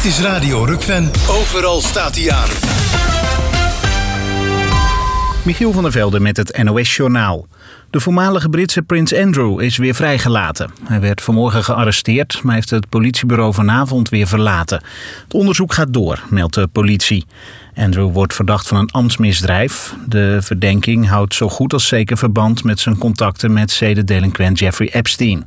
Dit is Radio Rukven. Overal staat hij aan. Michiel van der Velde met het NOS-journaal. De voormalige Britse prins Andrew is weer vrijgelaten. Hij werd vanmorgen gearresteerd, maar heeft het politiebureau vanavond weer verlaten. Het onderzoek gaat door, meldt de politie. Andrew wordt verdacht van een ambtsmisdrijf. De verdenking houdt zo goed als zeker verband met zijn contacten met zedendelinquent Jeffrey Epstein.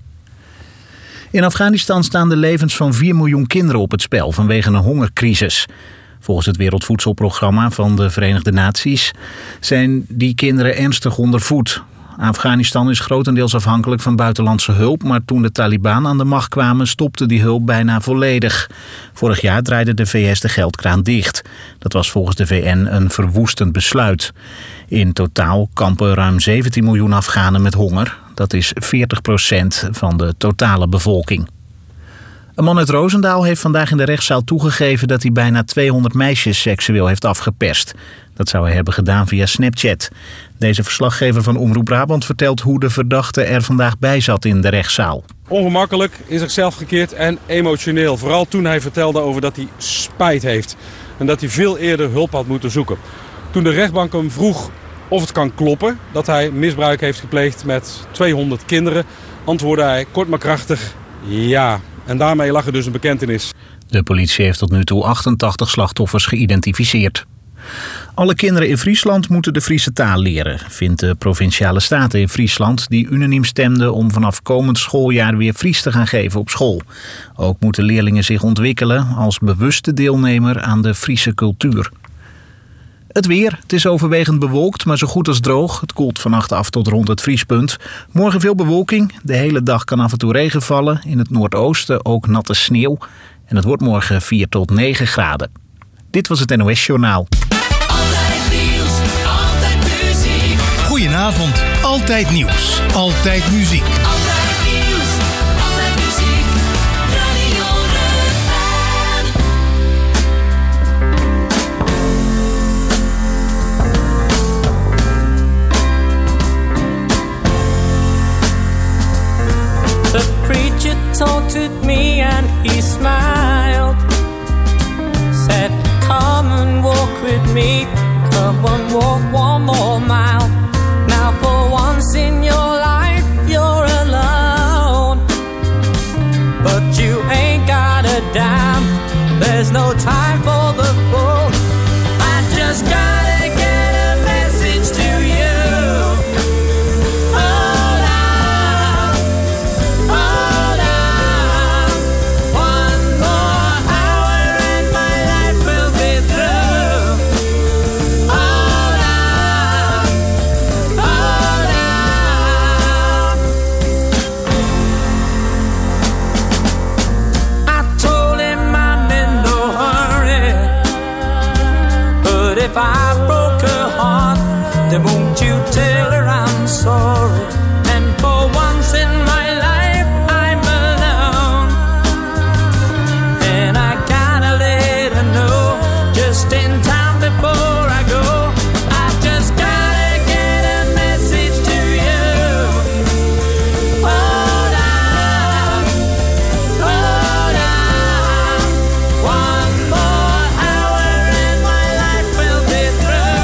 In Afghanistan staan de levens van 4 miljoen kinderen op het spel vanwege een hongercrisis. Volgens het Wereldvoedselprogramma van de Verenigde Naties zijn die kinderen ernstig ondervoed. Afghanistan is grotendeels afhankelijk van buitenlandse hulp, maar toen de Taliban aan de macht kwamen stopte die hulp bijna volledig. Vorig jaar draaide de VS de geldkraan dicht. Dat was volgens de VN een verwoestend besluit. In totaal kampen ruim 17 miljoen Afghanen met honger. Dat is 40% van de totale bevolking. Een man uit Roosendaal heeft vandaag in de rechtszaal toegegeven dat hij bijna 200 meisjes seksueel heeft afgeperst. Dat zou hij hebben gedaan via Snapchat. Deze verslaggever van Omroep Brabant vertelt hoe de verdachte er vandaag bij zat in de rechtszaal. Ongemakkelijk, in zichzelf gekeerd en emotioneel. Vooral toen hij vertelde over dat hij spijt heeft. En dat hij veel eerder hulp had moeten zoeken. Toen de rechtbank hem vroeg of het kan kloppen dat hij misbruik heeft gepleegd met 200 kinderen, antwoordde hij kort maar krachtig ja. En daarmee lag er dus een bekentenis. De politie heeft tot nu toe 88 slachtoffers geïdentificeerd. Alle kinderen in Friesland moeten de Friese taal leren, vindt de Provinciale Staten in Friesland, die unaniem stemden om vanaf komend schooljaar weer Fries te gaan geven op school. Ook moeten leerlingen zich ontwikkelen als bewuste deelnemer aan de Friese cultuur. Het weer. Het is overwegend bewolkt, maar zo goed als droog. Het koelt vannacht af tot rond het vriespunt. Morgen veel bewolking. De hele dag kan af en toe regen vallen. In het noordoosten ook natte sneeuw. En het wordt morgen 4 tot 9 graden. Dit was het NOS Journaal. Altijd nieuws, altijd muziek. Goedenavond. Altijd nieuws, altijd muziek. Altijd nieuws, altijd muziek. Radio Rukven. The preacher taunted me and he smiled. Said, come and walk with me. Come and walk one more mile. Now for once in your life you're alone. But you ain't got a dime. There's no time for the fool. I just gotta get a message to you. If I broke her heart, then won't you tell her I'm sorry? And for once in my life, I'm alone. And I gotta let her know, just in time before I go. I just gotta get a message to you. Hold on, hold on. One more hour and my life will be through.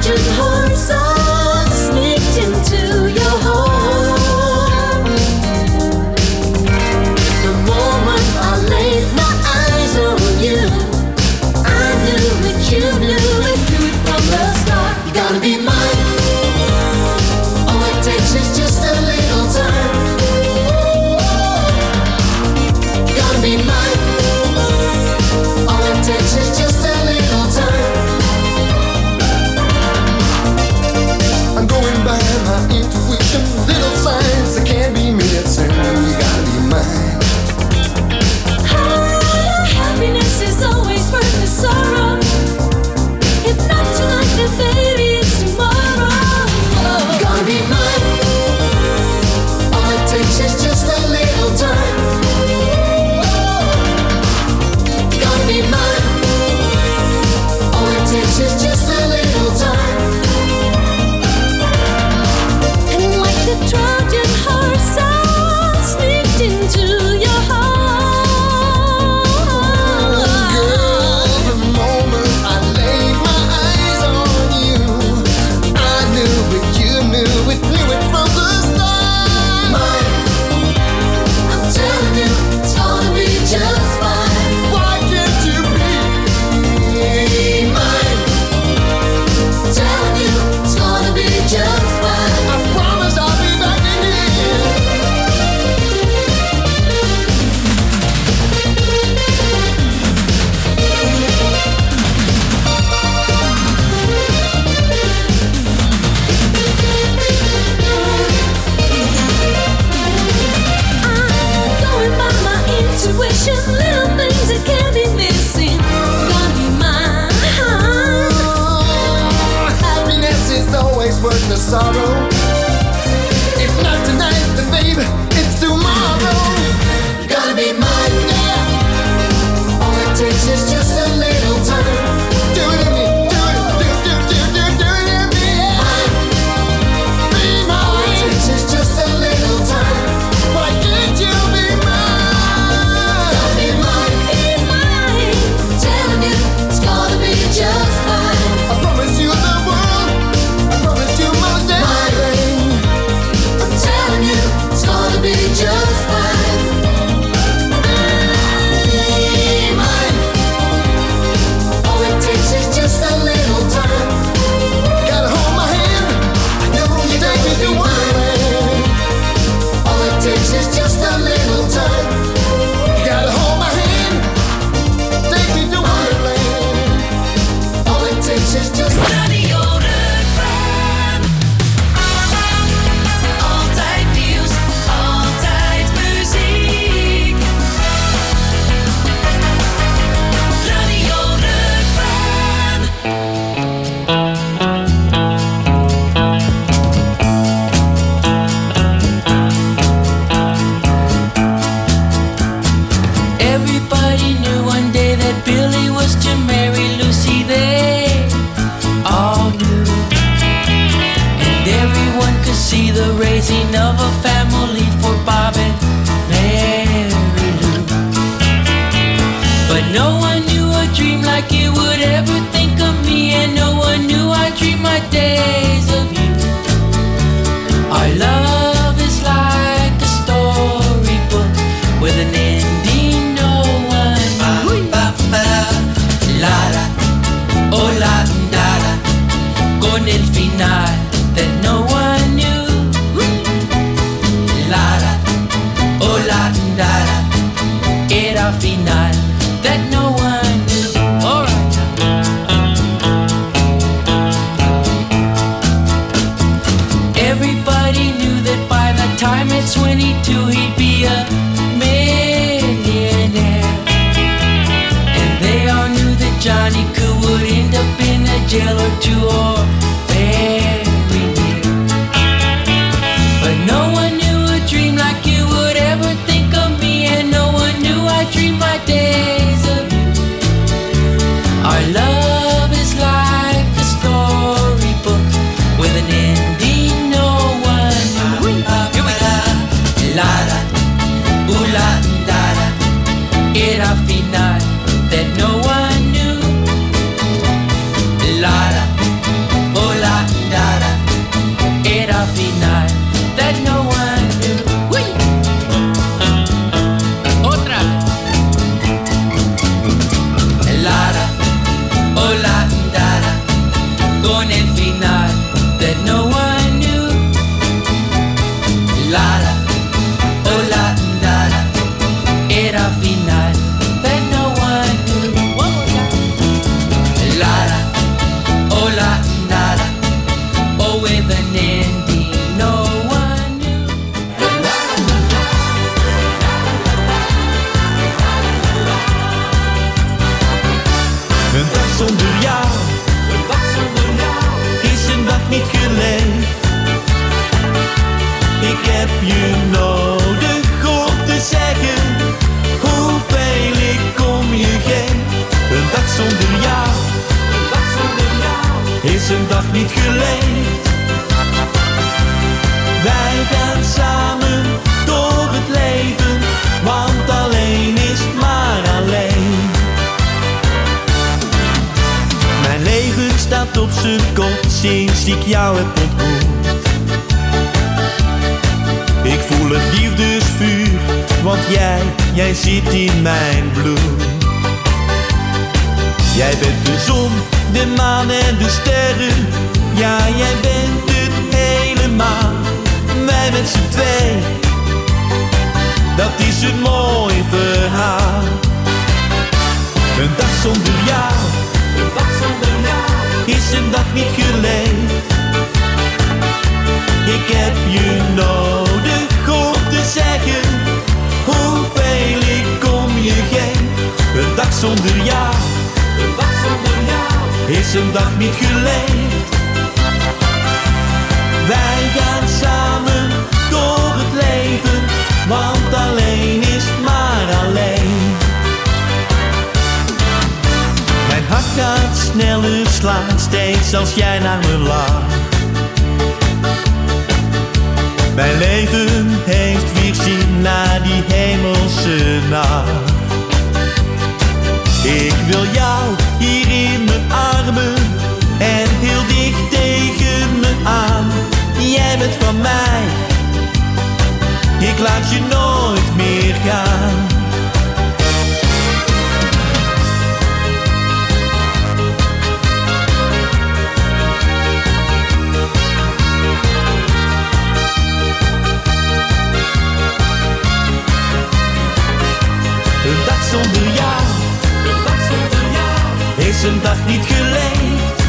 Trojan horse sneaked into your home. The moment I laid my eyes on you, I knew that you knew it from the start. You gotta be mine. All it takes is just a little time. You gotta be mine. All it takes is just a little time. I'm going by my intuition, little signs that can't be missing. You gotta be mine. Happiness is always worth the sorrow. If not tonight, then baby it's tomorrow. You gotta be mine. All it takes is just a little time. You gotta be mine. All it takes is just a little time. And like the Trojan horse, I sneaked into your heart. Little things that can't be missing. Gotta be mine. Happiness is always worth the sorrow. If not tonight, then baby, it's tomorrow. You gotta be mine, yeah. All it takes is just a little time. Do it in me, do it in me, yeah. Be mine. All it takes is just a little time. Why can't you be mine? Just fine. I promise you the world. I promise you most everything. I'm telling you, it's gonna be just fine. Be mine. All it takes is just a little time. Gotta hold my hand. I know you take me to Wonderland. All it takes is just a little time. You gotta hold my hand. Take me to Wonderland. It's just Radio Rukven. Altijd nieuws, altijd muziek. Radio Rukven. Everybody knew one day that Billy was to marry Lucy. They all knew, and everyone could see the raising of a family for Bob and Mary Lou. But no one knew a dream like you would ever think of me, and no one knew I dream my days of you. Our love is like a storybook with an ending no one knew. La la, oh la da da, con el final that no one knew. La da, oh la da da, era final that no one knew. All right. Everybody knew that by the time it's 22 he'd be a millionaire, and they all knew that Johnny Coo would end up in a jail or two or very near. But no one knew a dream like you would ever think of me, and no one knew I dream my days of you. Our love is like a storybook with an ending no one knew. La da, ooh la da da, era final that no one knew. La da, oh la ik jou heb ontmoet. Ik voel het liefdesvuur, want jij zit in mijn bloed. Jij bent de zon, de maan en de sterren. Ja, jij bent het helemaal. Wij met z'n twee, dat is een mooi verhaal. Een dag zonder jou, is een dag niet geleefd. Ik heb je nodig om te zeggen hoeveel ik om je geef. Een dag zonder jou, is een dag niet geleefd. Wij gaan samen door het leven, want alleen is maar alleen. Mijn hart gaat sneller slaan, steeds als jij naar me lacht. Mijn leven heeft weer zin na die hemelse nacht. Ik wil jou hier in mijn armen en heel dicht tegen me aan. Jij bent van mij, ik laat je nooit meer gaan. Een dag zonder jou, is een dag niet geleefd.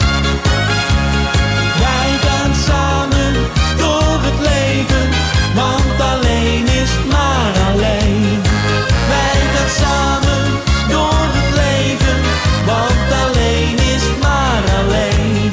Wij gaan samen door het leven, want alleen is maar alleen. Wij gaan samen door het leven, want alleen is maar alleen.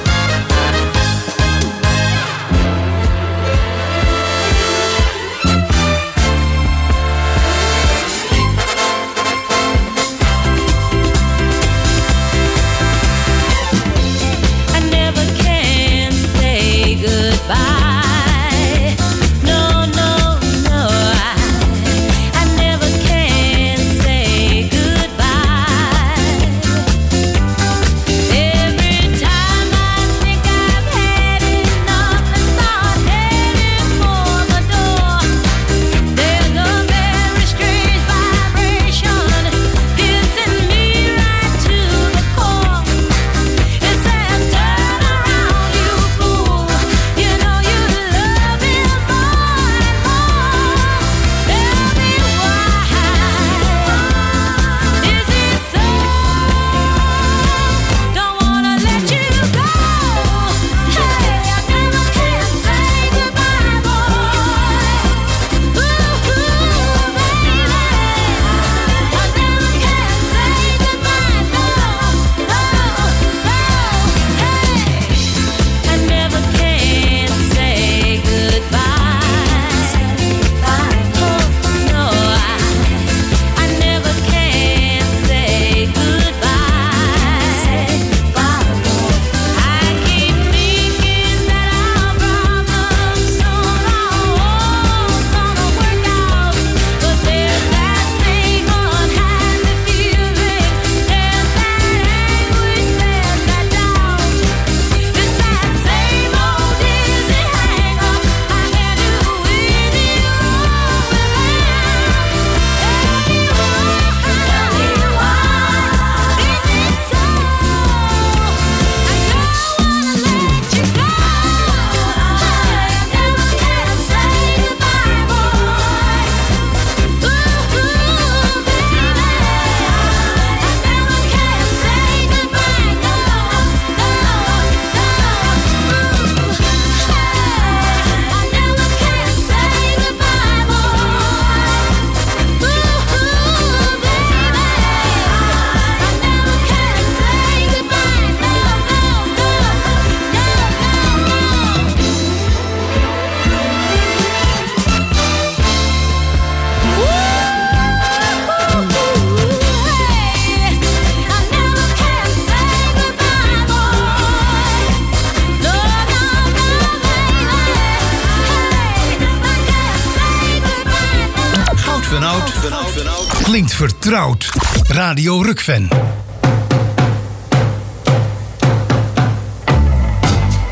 Klinkt vertrouwd. Radio Rukven.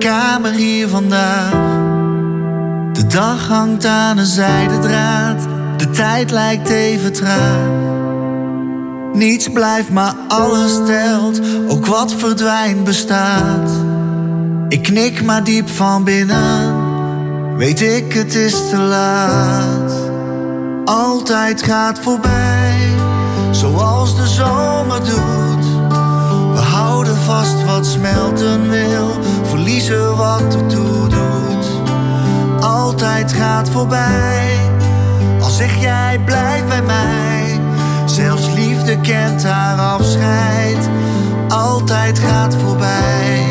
kamer hier vandaag. De dag hangt aan een zijden draad. De tijd lijkt even traag. Niets blijft, maar alles telt. Ook wat verdwijnt bestaat. Ik knik maar diep van binnen. Weet ik, het is te laat. Altijd gaat voorbij, zoals de zomer doet. We houden vast wat smelten wil, verliezen wat ertoe doet. Altijd gaat voorbij, al zeg jij blijf bij mij. Zelfs liefde kent haar afscheid. Altijd gaat voorbij.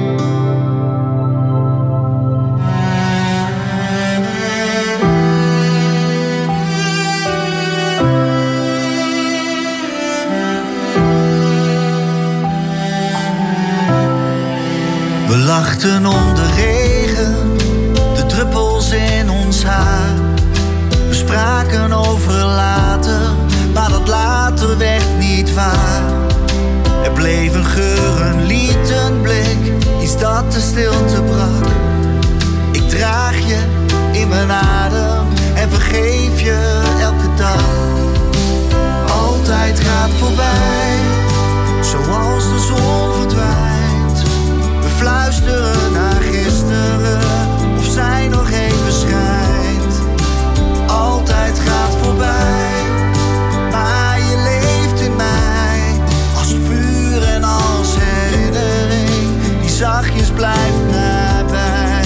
We lachten om de regen, de druppels in ons haar. We spraken over later, maar dat later werd niet waar. Er bleef een geur, een lied, een blik, iets dat de stilte brak. Ik draag je in mijn adem en vergeef je elke dag. Altijd gaat voorbij, zoals de zon verdwijnt. We fluisteren naar gisteren, of zij nog even schijnt. Altijd gaat voorbij, maar je leeft in mij. Als vuur en als herinnering, die zachtjes blijft nabij.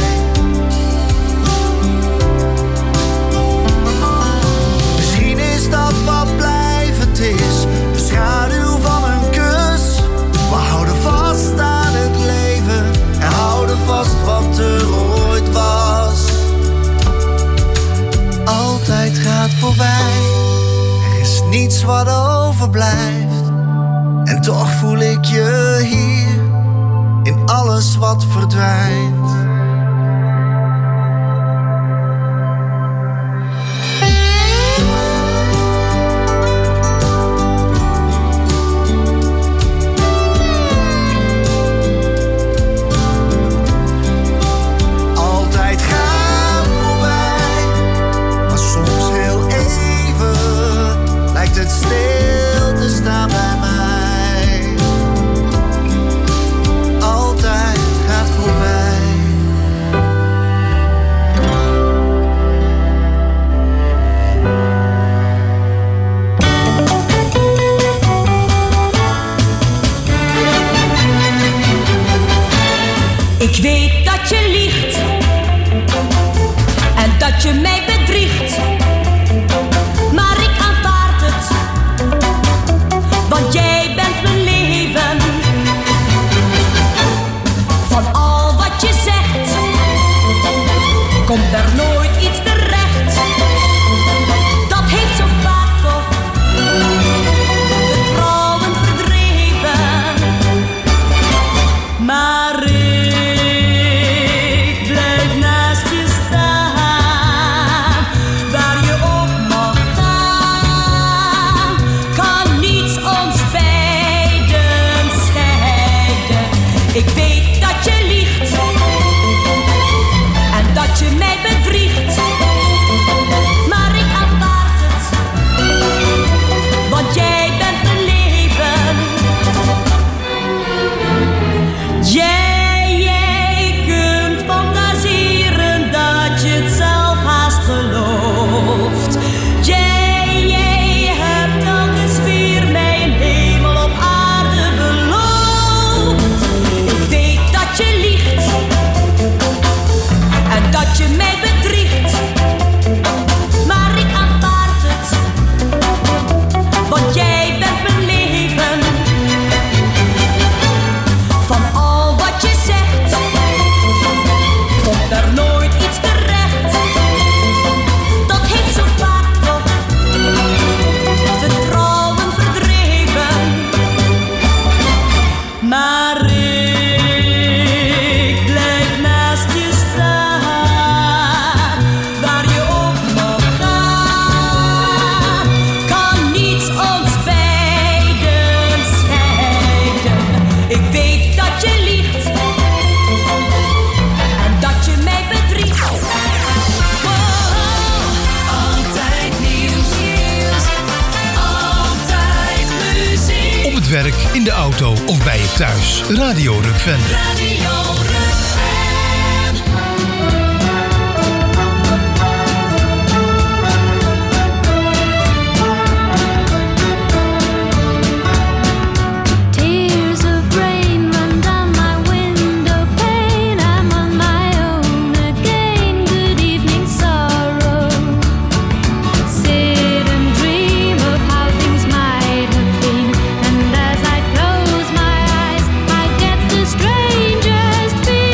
Misschien is dat wat blijvend is, de schaduw van een kus. We houden vast aan het leven en houden vast wat er ooit was. Altijd gaat voorbij, er is niets wat overblijft. En toch voel ik je hier, in alles wat verdwijnt. Het stil te staan bij mij. Altijd gaat voorbij. Ik weet dat je liegt en dat je mij bedriegt. Maar ik aanvaard het, want jij bent mijn leven. Van al wat je zegt, komt er nooit iets terecht. Dat heeft zo vaak toch de trouwen verdreven. Maar ik blijf naast je staan, waar je in de auto of bij je thuis. Radio Rukven. Strangest feeling.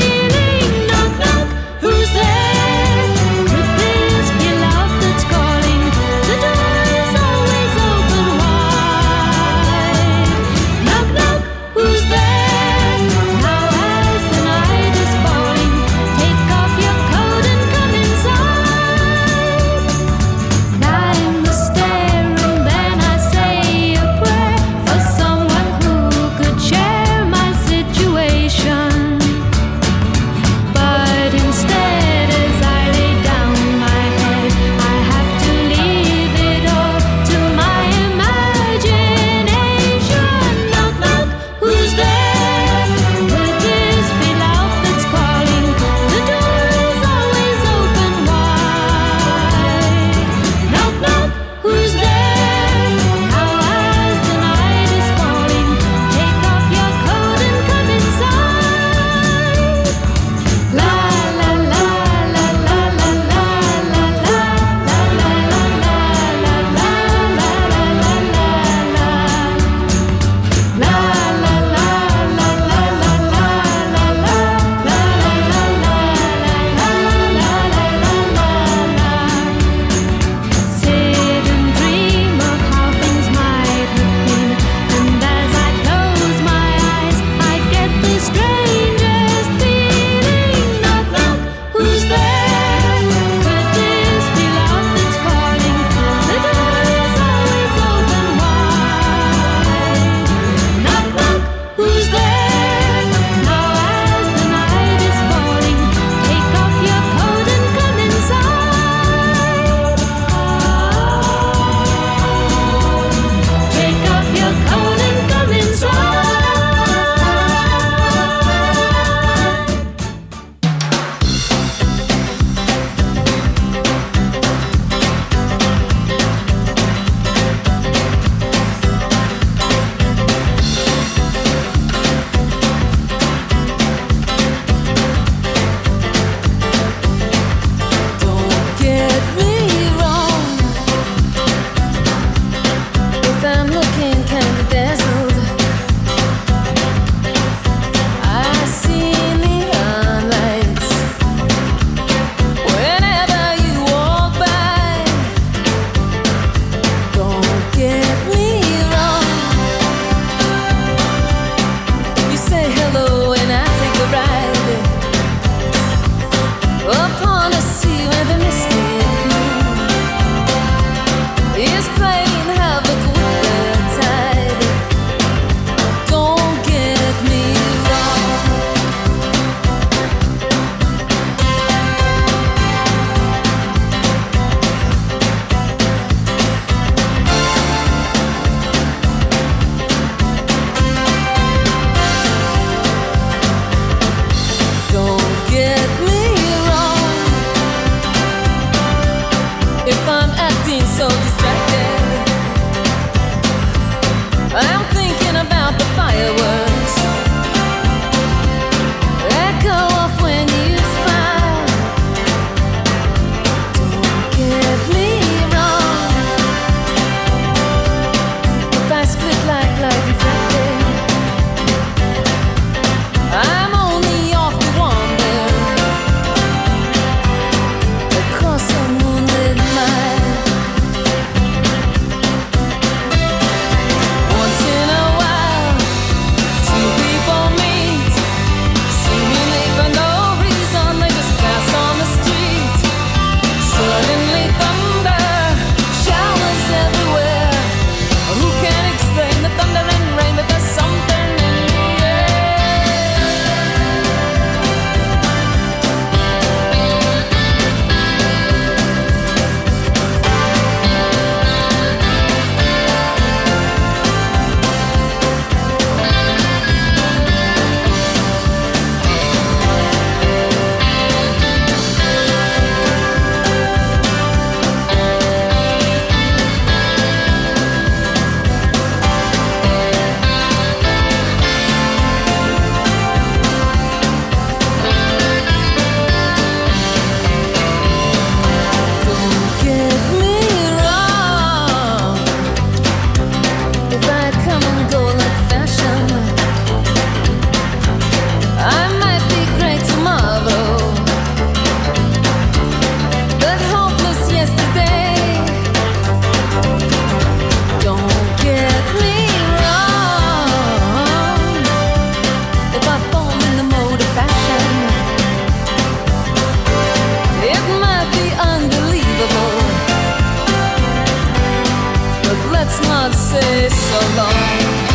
along.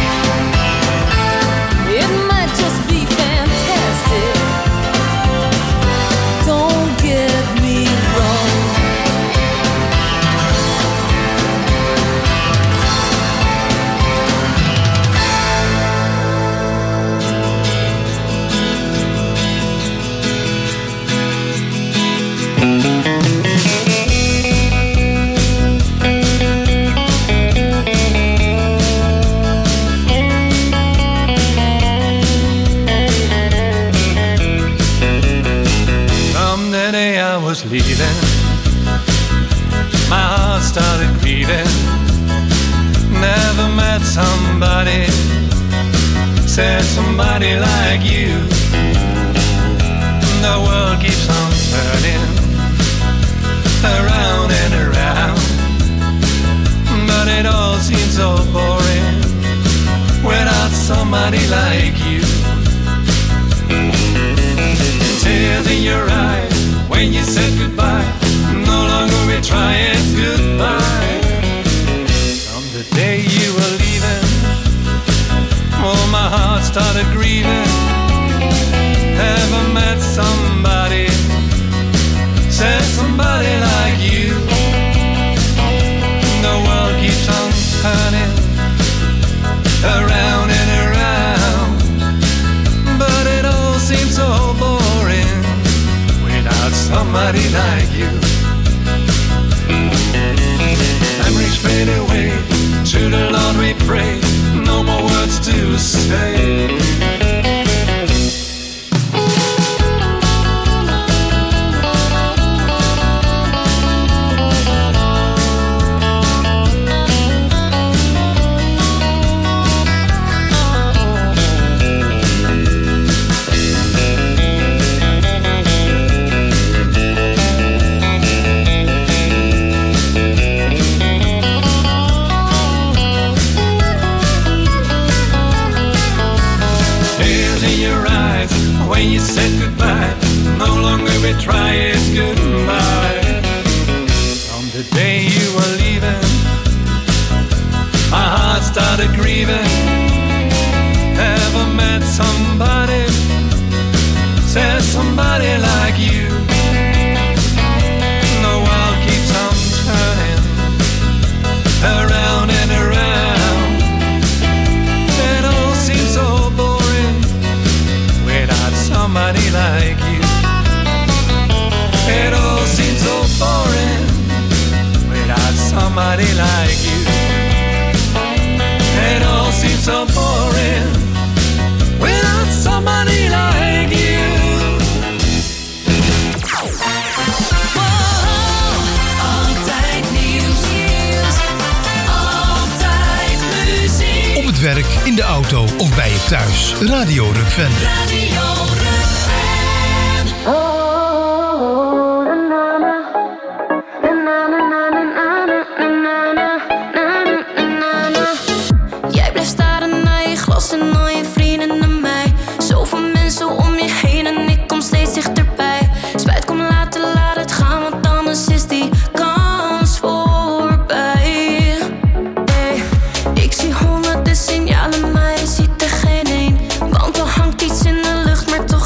It might just be fantastic. Don't get me wrong. Leaving, my heart started grieving. Never met somebody, said somebody like you. The world keeps on turning around and around, but it all seems so boring without somebody like you. Tears in your eyes when you said goodbye, no longer we try, it's goodbye. From the day you were leaving, oh, my heart started grieving. Ever met somebody, said somebody like you. The world keeps on turning around and around, but it all seems so boring without somebody like you. Memories fade away, to the Lord we pray, no more words to say. When you said goodbye, no longer we try, it's goodbye. From the day you were leaving, my heart started grieving. Ever met somebody, said somebody like you. The world keeps on turning around and around. It all seems so boring without somebody like you. It all seems so boring without somebody like you. It all seems so boring without somebody like you. Altijd nieuws, altijd muziek. Op het werk, in de auto of bij je thuis. Radio Rukven. Radio Rukven. Jij blijft staren naar je glas en al je vrienden naar mij. Zoveel mensen om je heen en ik kom steeds dichterbij. Spijt, kom later, laat het gaan, want anders is die kans voorbij. Hey, ik zie honderden signalen, maar je ziet er geen één. Want er hangt iets in de lucht, maar toch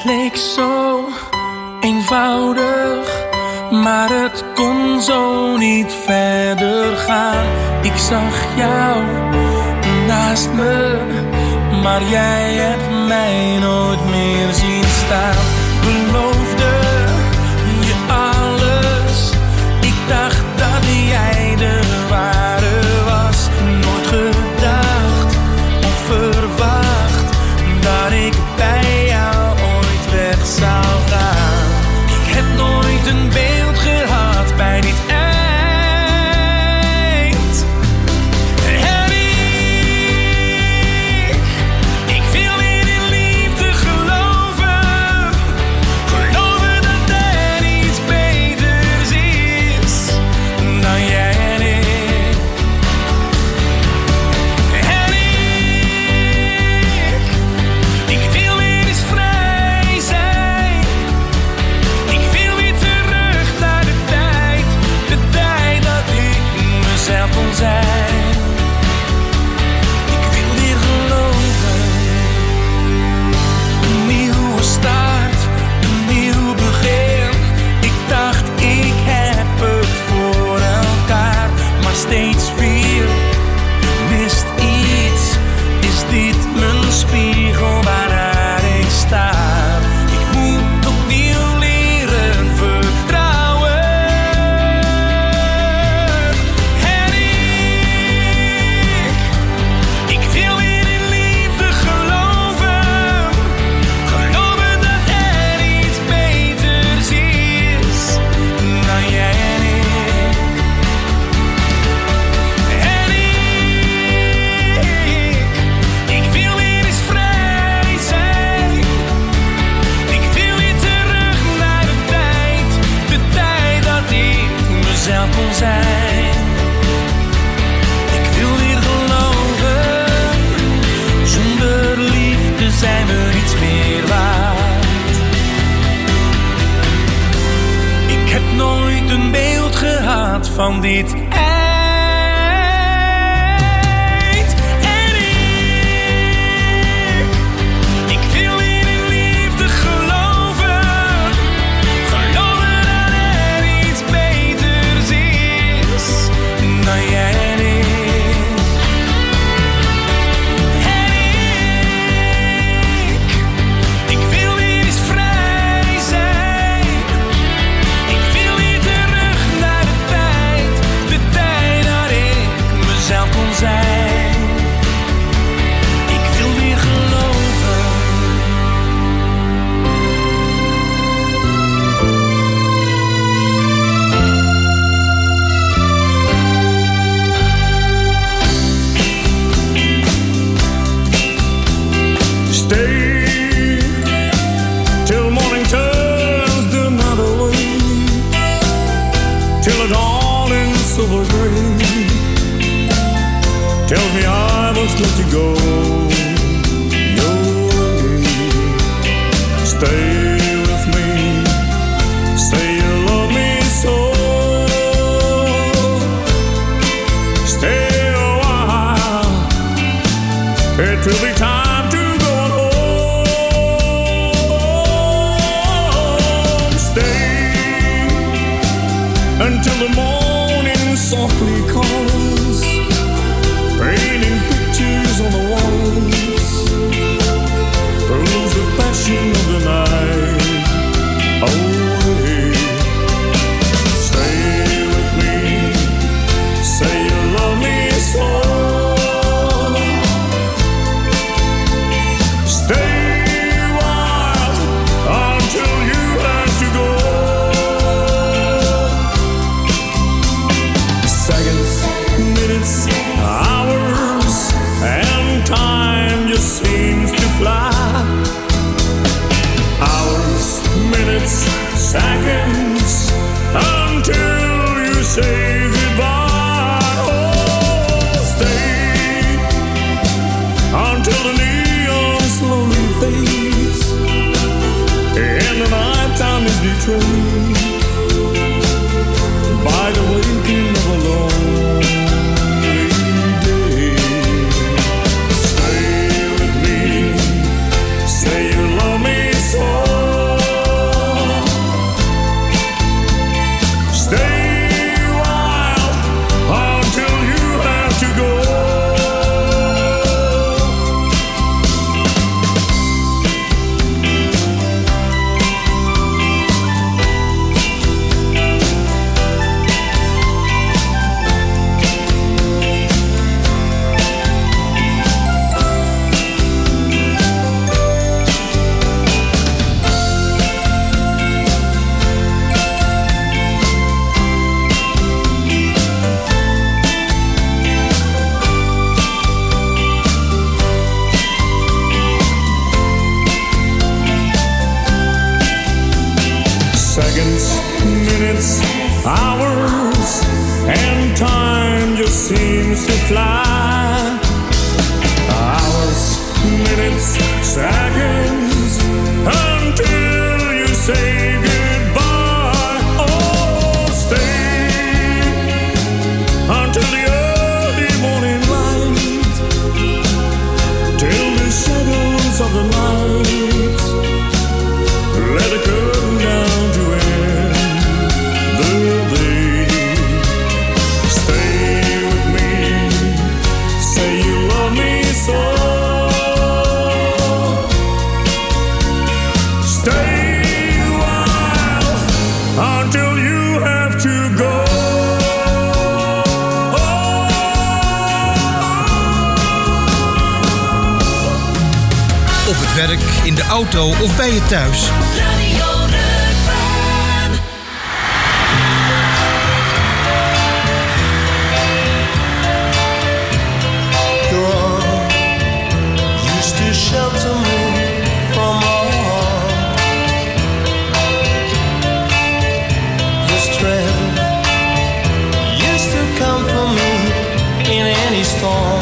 leek zo eenvoudig, maar het kon zo niet verder gaan. Ik zag jou naast me, maar jij hebt mij nooit meer zien staan. Beloofde je alles, ik dacht dat jij de ware was. Nooit gedacht of verwacht dat ik bij jou ooit weg zou gaan. Ik heb nooit een beeld gehad bij dit eind. En ik wil weer in liefde geloven. Geloven dat er iets beters is dan jij en ik. En ik wil weer eens vrij zijn. Ik wil weer terug naar de tijd dat ik mezelf kon zijn. Ik wil weer geloven. Een nieuwe start, een nieuw begin. Ik dacht ik heb het voor elkaar, maar steeds weer mist iets. Is dit mijn spiegel waarnaar ik sta? Ik moet opnieuw leren vertrouwen. En ik wil weer in liefde geloven. Geloven dat er iets beters is dan jij en ik. En ik wil weer eens vrij zijn. Ik wil weer terug naar de tijd dat ik mezelf kon zijn. Ik wil weer geloven. Zonder liefde zijn we niets meer waard. Ik heb nooit een beeld gehad van dit eind. En ik wil weer in liefde geloven. Geloven dat er iets beters is dan jij en ik. En ik wil weer eens vrij zijn. Ik wil weer terug naar de tijd dat ik mezelf kon zijn. Ik wil weer geloven. Stay till morning turns the night away, till the dawn in silver gray. Tell me I must let you go your way. Stay with me, say you love me so. Stay a while, it will be time to go home. Stay until the morning softly calls, painting pictures on the walls, proves the passion of the night away. Stay with me, say you love me so. Stay a while until you have to go. Seconds, minutes, hours, and time just seems to fly. Hours, minutes, seconds, until you say goodbye. Oh, stay until the neon slowly fades and the nighttime is betrayed by the waking of a lonely day. Stay with me, say you love me so. minutes, hours, and time just seems to fly. Hours, minutes, seconds, until you say goodbye. Oh, stay until the early morning light, till the shadows of the night let it come down to end the day. Stay with me, say you love me so. Stay a while until you have to go. Op het werk, in de auto of bij je thuis. Radio Rukven. Your arm used to shelter me from all harm. Your strength used to comfort me in any storm.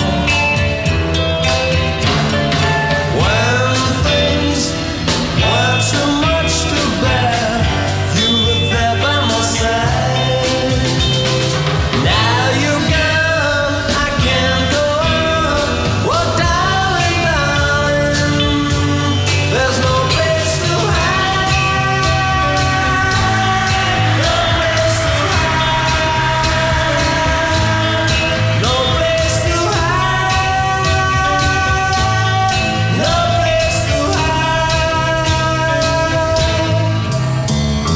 When things were too much to bear, you were there by my side. Now you're gone, I can't go on. Oh, darling, darling, there's no place to hide. No place to hide. No place to hide. No place to hide.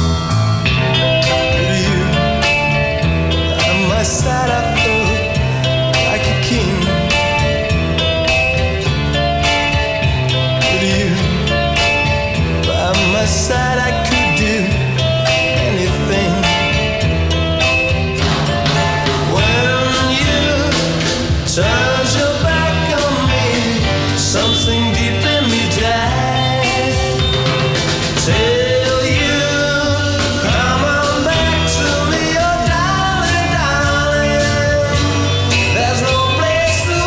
With you at my side, I felt like a king. With you by my side, I could do anything. When you turned your back on me, something deep in me died. Till you come on back to me, oh darling, darling, there's no place to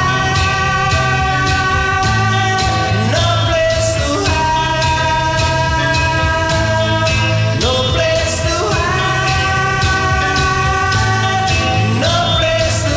hide. No place to hide. No place to hide. No place to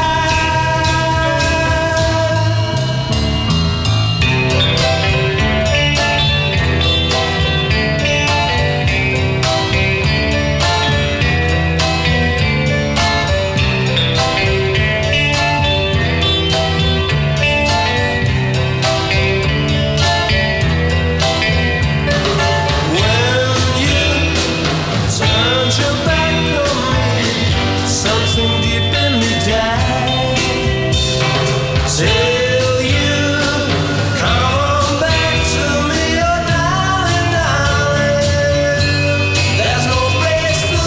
When you turned your back on me, something deep in me died. Till you come on back to me, oh darling, darling, there's no place to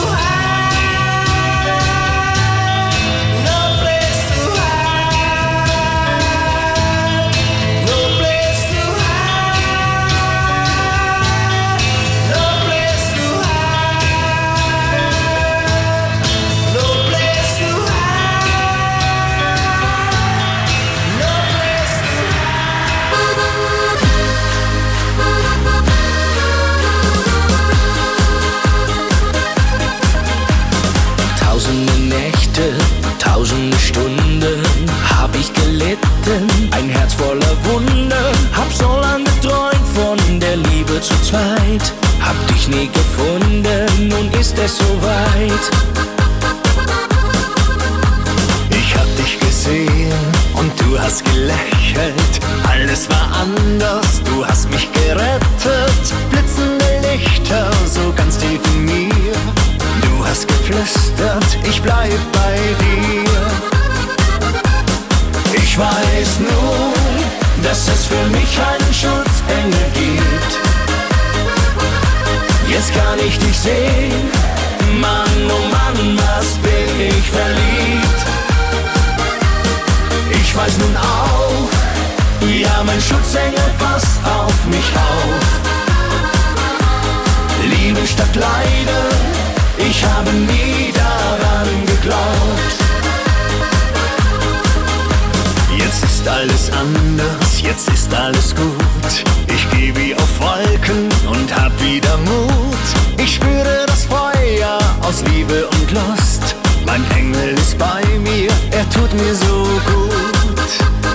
hide. No place to hide. No place to hide. No place to hide. No place to hide. No place to Tausende Nächte, tausende Stunden hab ich gelitten, ein Herz voller Wunden. Hab so lange geträumt von der Liebe zu zweit, hab dich nie gefunden, nun ist es soweit. Ich hab dich gesehen und du hast gelächelt. Alles war anders, du hast mich gerettet. Blitzende Lichter, so ganz tief in mir. Du hast geflüstert, ich bleib bei dir. Ich weiß nun, dass es für mich einen Schutzengel gibt. Jetzt kann ich dich sehen, Mann, oh Mann, was bin ich verliebt. Ich weiß nun auch, ja, mein Schutzengel passt auf mich auf. Liebe statt Leiden, alles gut. Ich geh wie auf Wolken und hab wieder Mut. Ich spüre das Feuer aus Liebe und Lust. Mein Engel ist bei mir, er tut mir so gut.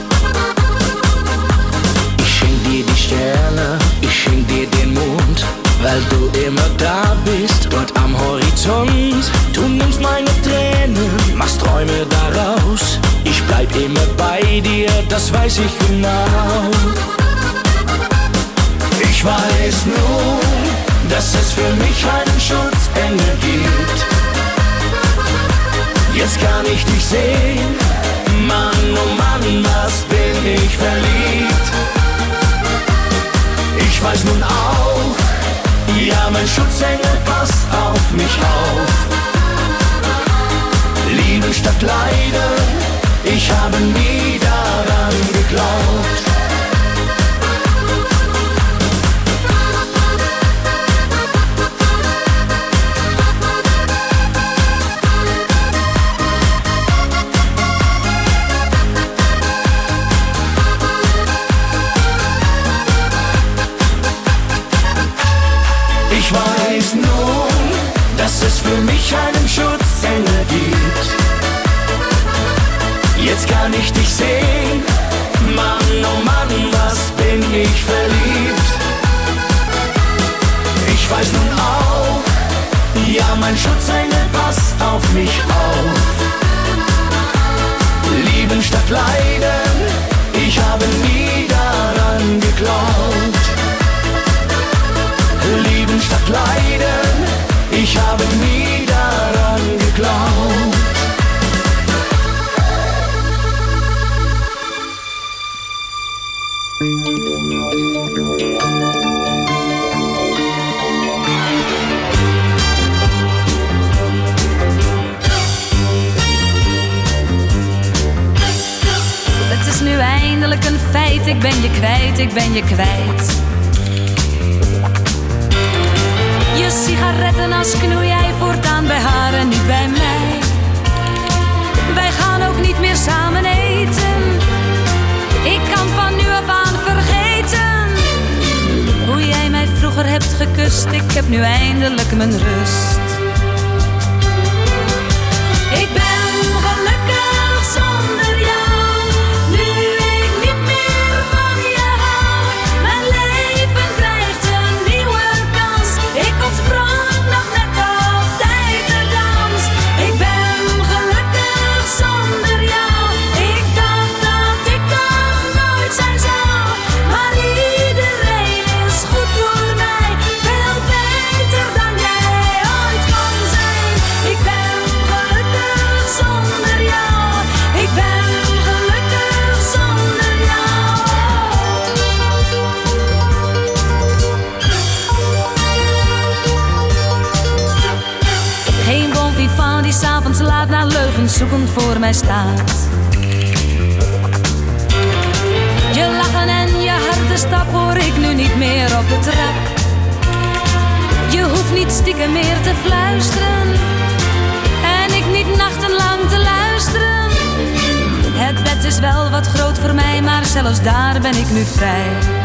Ich schenk dir die Sterne, ich schenk dir den Mond, weil du immer da bist, dort am Horizont. Du nimmst meine Tränen, machst Träume daraus. Ich bleib immer bei dir, das weiß ich genau. Ich weiß nun, dass es für mich einen Schutzengel gibt. Jetzt kann ich dich sehen, Mann, oh Mann, was bin ich verliebt. Ich weiß nun auch, ja, mein Schutzengel passt auf mich auf. Lieben statt Leiden, ich habe nie daran geglaubt. Ich weiß nun, dass es für mich einen Schutzengel gibt. Jetzt kann ich dich sehen, Mann, oh Mann, was bin ich verliebt. Ich weiß nun auch, ja, mein Schutzengel passt auf mich auf. Lieben statt Leiden, ich habe nie daran geglaubt. Lieben statt Leiden, ich habe nie daran geglaubt. Het is nu eindelijk een feit, ik ben je kwijt, ik ben je kwijt. Je sigaretten als knoei jij voortaan bij haar en niet bij mij. Wij gaan ook niet meer samen eten. Ik kan van nu af aan vergeten hoe jij mij vroeger hebt gekust. Ik heb nu eindelijk mijn rust. Ik ben gelukkig zonder jou, nu ik niet meer van je hou. Mijn leven krijgt een nieuwe kans. Ik ontsprong nog net op tijd de dans. Ik ben gelukkig zonder jou. Ik dacht dat ik dan nooit zijn zou. Maar iedereen is goed voor mij. Veel beter dan jij ooit kon zijn. Ik ben gelukkig zonder jou. Ik ben gelukkig zonder jou. Geen bon vivant die 's avonds laat naar leugens zoekend voor mij staat. Je lachen en je harde stap hoor ik nu niet meer op de trap. Je hoeft niet stiekem meer te fluisteren en ik niet nachtenlang te luisteren. Het bed is wel wat groot voor mij, maar zelfs daar ben ik nu vrij.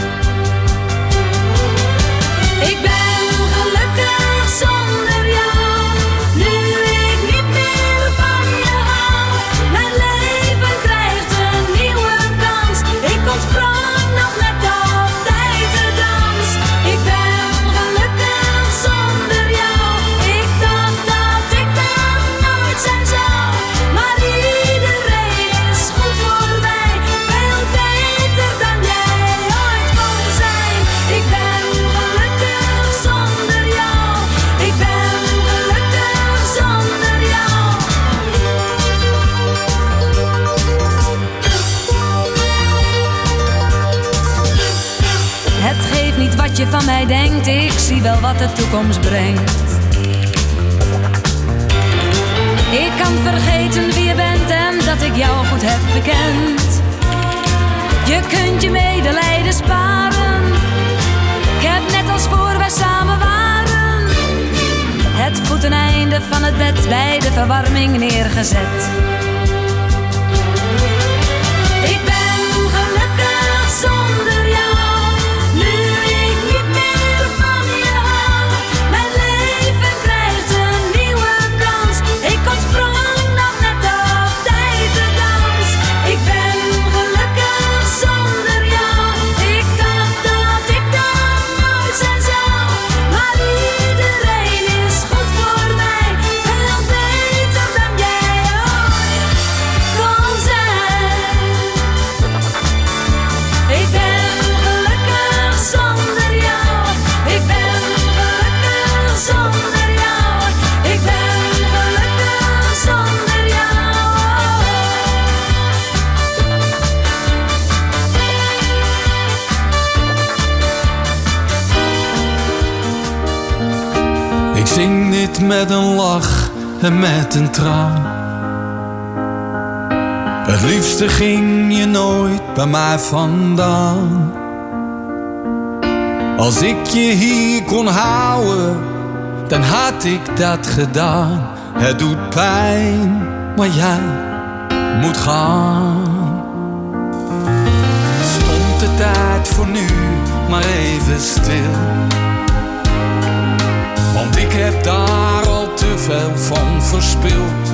Ik ben gelukkig zonder jou, nu ik niet meer van je hou. Mijn leven krijgt een nieuwe kans. Ik ontsprong nog net op tijd de dans. Ik ben gelukkig zonder jou. Ik dacht dat ik dan nooit zijn zou. Maar iedereen is goed voor mij. Veel beter dan jij ooit kon zijn. Ik ben gelukkig zonder jou. Ik ben gelukkig zonder jou. Het geeft niet wat je van mij denkt, ik zie wel wat de toekomst brengt. Ik kan vergeten wie je bent en dat ik jou goed heb bekend. Je kunt je medelijden sparen, ik heb net als voor wij samen waren het voeteneinde van het bed bij de verwarming neergezet. Ik ben gelukkig zonder jou. Nu ik niet meer van je hou, mijn leven krijgt een nieuwe kans. Ik ontsprong nog net op tijd de dans. Ik ben gelukkig zonder jou. Ik dacht dat ik dat nooit zijn zou, maar iedereen is goed voor mij. Veel beter dan jij ooit kon zijn. Ik ben gelukkig zonder jou. Ik ben gelukkig zonder jou. Ik ben gelukkig zonder jou. Ik zing dit met een lach en met een traan. Het liefste ging je nooit bij mij vandaan. Als ik je hier kon houden, dan had ik dat gedaan. Het doet pijn, maar jij moet gaan. Stond de tijd voor nu maar even stil, want ik heb daar al te veel van verspild.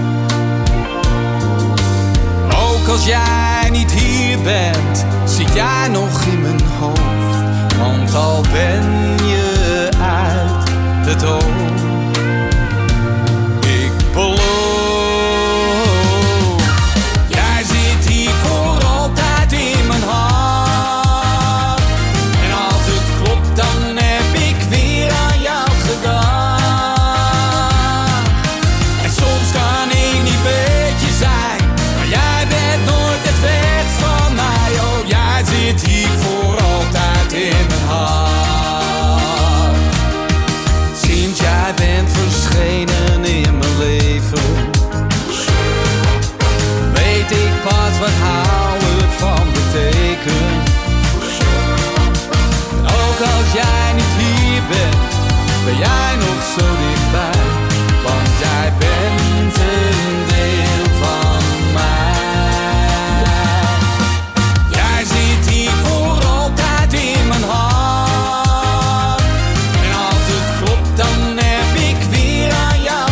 Ook als jij niet hier bent, zit jij nog in mijn hoofd. Want al ben je uit de dood, ik beloof. Jij zit hier voor altijd in mijn hart. En als het klopt, dan heb ik weer aan jou gedaan. En soms kan ik niet beetje zijn, maar jij bent nooit het weg van mij. Oh, jij zit hier voor altijd in mijn hart. Sinds jij bent verschenen in mijn leven, weet ik pas wat houden van betekent. En ook als jij niet hier bent, ben jij nog zo dichtbij. Want jij bent een deel van mij. Jij zit hier voor altijd in mijn hart. En als het klopt, dan heb ik weer aan jou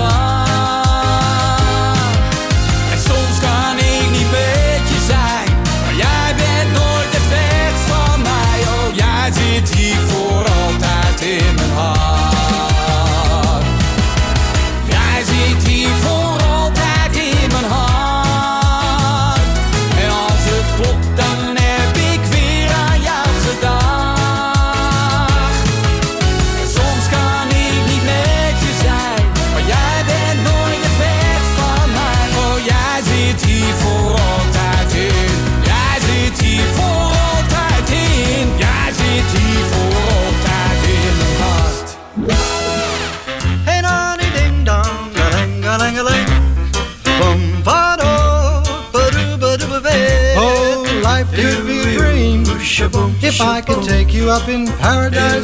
gedaan. En soms kan ik niet beetje zijn, maar jij bent nooit het weg van mij. Oh, jij zit hier voor altijd in mijn hart. Jij zit hier voor altijd in mijn hart. En als het klopt, dan heb ik weer aan jou gedacht. En soms kan ik niet met je zijn, maar jij bent nooit het weg van mij. Oh, jij zit hier voor altijd in. Jij zit hier voor altijd in. Jij zit hier voor altijd in mijn hart. Hey, nani ding dong, galang-galang-galang. Bum ba-do, ba-do-ba-do-ba-bay. Oh, life could be a dream if I could take you up in paradise